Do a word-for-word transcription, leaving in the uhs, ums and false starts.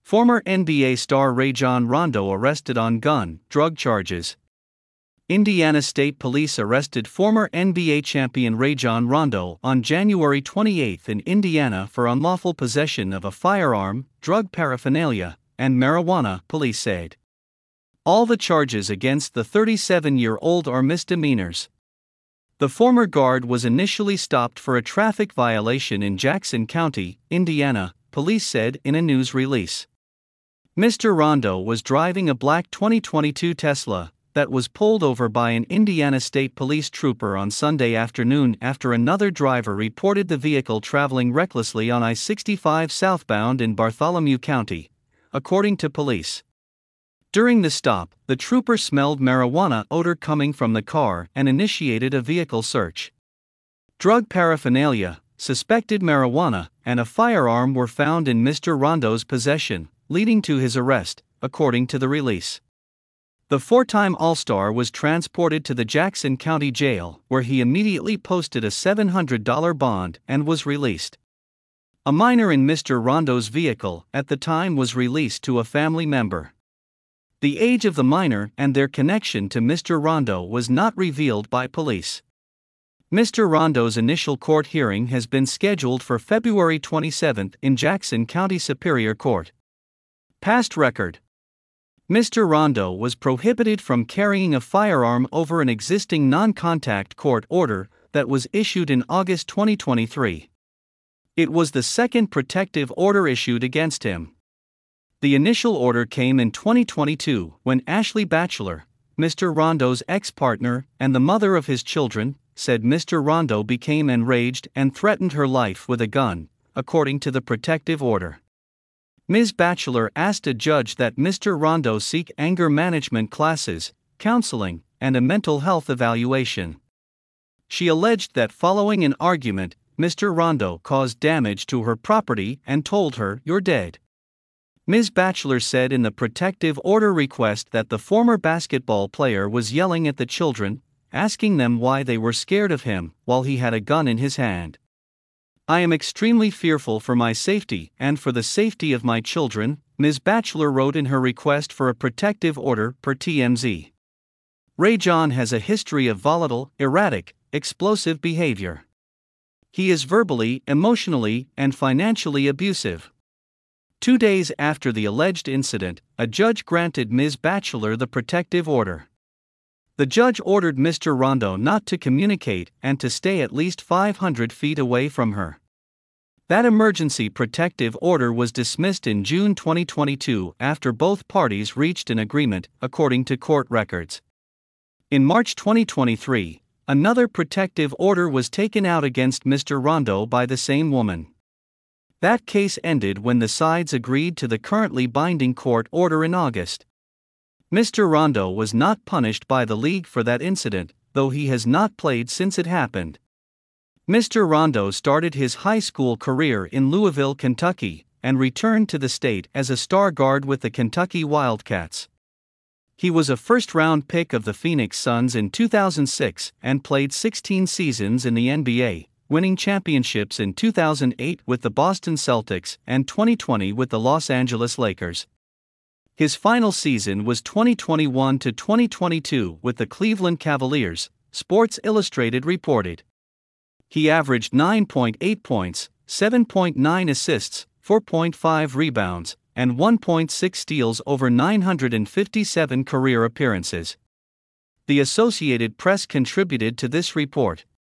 Former N B A star Rajon Rondo arrested on gun, drug charges. Indiana State Police arrested former N B A champion Rajon Rondo on January twenty-eighth in Indiana for unlawful possession of a firearm, drug paraphernalia, and marijuana, police said. All the charges against the thirty-seven-year-old are misdemeanors. The former guard was initially stopped for a traffic violation in Jackson County, Indiana, police said in a news release. Mister Rondo was driving a black twenty twenty-two Tesla that was pulled over by an Indiana State Police trooper on Sunday afternoon after another driver reported the vehicle traveling recklessly on I sixty-five southbound in Bartholomew County, according to police. During the stop, the trooper smelled marijuana odor coming from the car and initiated a vehicle search. Drug paraphernalia, suspected marijuana, and a firearm were found in Mister Rondo's possession, leading to his arrest, according to the release. The four-time All-Star was transported to the Jackson County Jail, where he immediately posted a seven hundred dollars bond and was released. A minor in Mister Rondo's vehicle at the time was released to a family member. The age of the minor and their connection to Mister Rondo was not revealed by police. Mister Rondo's initial court hearing has been scheduled for February twenty-seventh in Jackson County Superior Court. Past record. Mister Rondo was prohibited from carrying a firearm over an existing non-contact court order that was issued in August twenty twenty-three. It was the second protective order issued against him. The initial order came in twenty twenty-two when Ashley Batchelor, Mister Rondo's ex-partner and the mother of his children, said Mister Rondo became enraged and threatened her life with a gun, according to the protective order. Miz Batchelor asked a judge that Mister Rondo seek anger management classes, counseling, and a mental health evaluation. She alleged that following an argument, Mister Rondo caused damage to her property and told her, "You're dead." Miz Batchelor said in the protective order request that the former basketball player was yelling at the children, asking them why they were scared of him while he had a gun in his hand. "I am extremely fearful for my safety and for the safety of my children," Miz Batchelor wrote in her request for a protective order per T M Z. Rajon has a history of volatile, erratic, explosive behavior. He is verbally, emotionally, and financially abusive. Two days after the alleged incident, a judge granted Miz Batchelor the protective order. The judge ordered Mister Rondo not to communicate and to stay at least five hundred feet away from her. That emergency protective order was dismissed in June twenty twenty-two after both parties reached an agreement, according to court records. In March twenty twenty-three, another protective order was taken out against Mister Rondo by the same woman. That case ended when the sides agreed to the currently binding court order in August. Mister Rondo was not punished by the league for that incident, though he has not played since it happened. Mister Rondo started his high school career in Louisville, Kentucky, and returned to the state as a star guard with the Kentucky Wildcats. He was a first-round pick of the Phoenix Suns in two thousand six and played sixteen seasons in the N B A, winning championships in two thousand eight with the Boston Celtics and twenty twenty with the Los Angeles Lakers. His final season was twenty twenty-one to twenty twenty-two with the Cleveland Cavaliers, Sports Illustrated reported. He averaged nine point eight points, seven point nine assists, four point five rebounds, and one point six steals over nine hundred fifty-seven career appearances. The Associated Press contributed to this report.